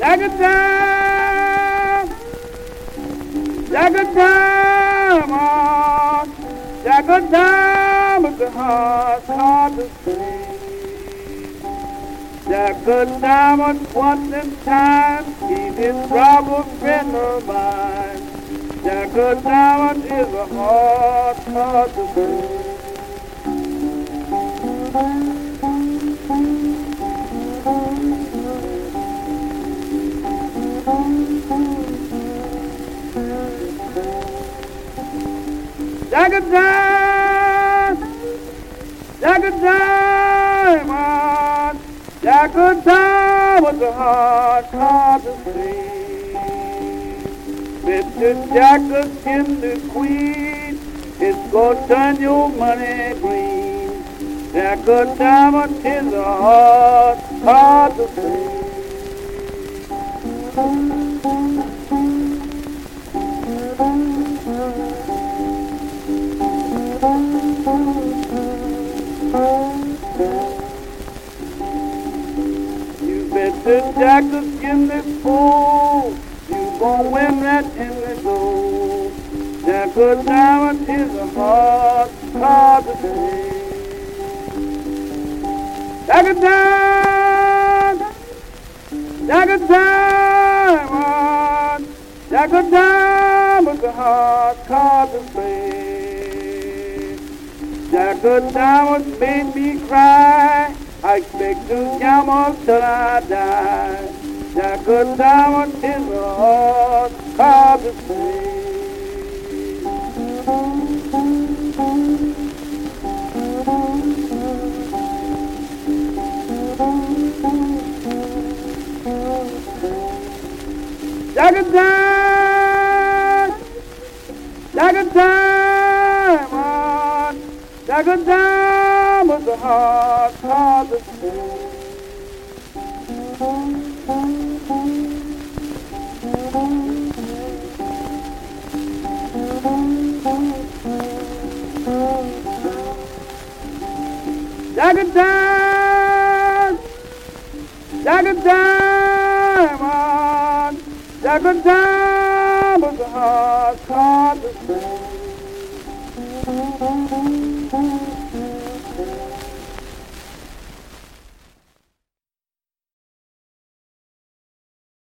Jagatam, Jagatam, oh, Jagatam, but the heart's hard to see. Jagatam, once in time, he's his troubled friend of mine. Jagatam is a heart hard to see. Jagatam, Jagatam, Jagatam was a hard to see. Mr. Jagatam, the queen, it's gonna turn your money green. Jagatam is a hard to see. You bet the Jagatam this fool, you gon' win that in the gold. Jagatam is a hard to see. Jagatam, Jagatam, Jagatam is a hard to see. Jagatam made me cry. I expect to yammer till I die. Jagatam is a hard to see. Jagatam, Jagatam, Jagatam was a hard to see. Jagatam, Jagatam, Jagatam was a hard to see.